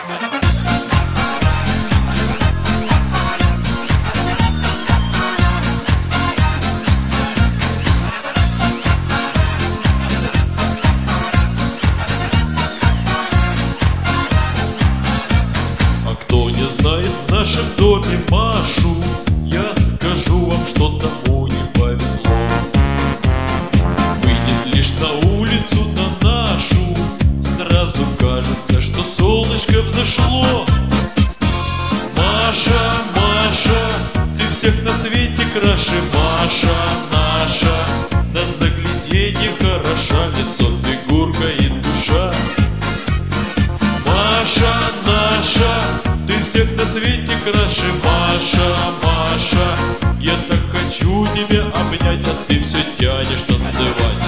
Знает в нашем доме Машу, я скажу вам, что тому не повезло. Выйдет лишь на улицу на нашу, сразу кажется, что солнышко взошло. Маша, Маша, ты всех на свете краше. Маша наша, на загляденье хороша, лицо, фигурка и душа. Маша наша, ты всех на свете краше. Маша, Маша, я так хочу тебя обнять, а ты все тянешь танцевать.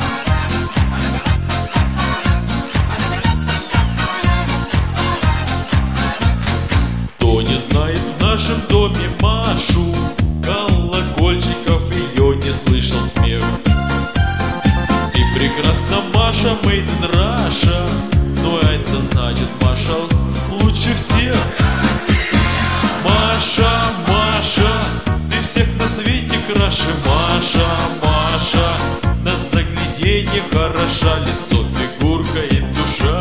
Кто не знает в нашем доме Машу, колокольчиков ее не слышал смех. Ты прекрасна, Маша, made in Russia, но это значит, Маша лучше всех. Маша, Маша, ты всех на свете краше. Маша, Маша, на загляденье хороша, лицо, фигурка и душа.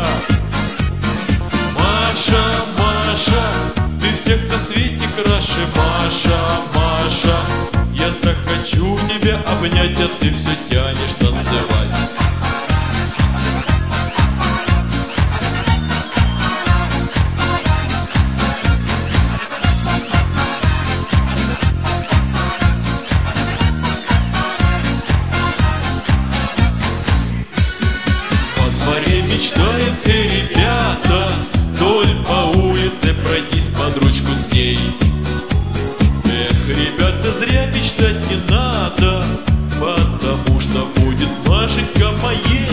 Маша, Маша, ты всех на свете краше. Маша, Маша, я так хочу тебя обнять, а ты все тянешь танцевать. Мечтают все ребята вдоль по улице пройтись под ручку с ней. Эх, ребята, зря мечтать не надо, потому что будет Машенька моей.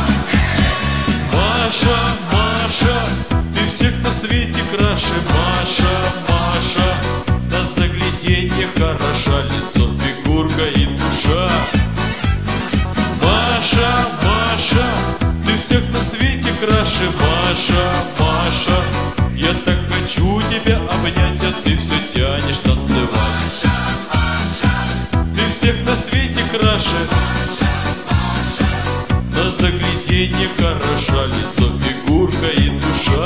Маша, Маша, ты всех на свете краше. Маша, Маша, на загляденье хороша, лицо, фигурка и душа. Маша, Маша, ты всех на свете краше. Маша, Маша, я так хочу тебя обнять, а ты все тянешь танцевать. Ты всех на свете краше, на загляденье хороша, лицо, фигурка и душа.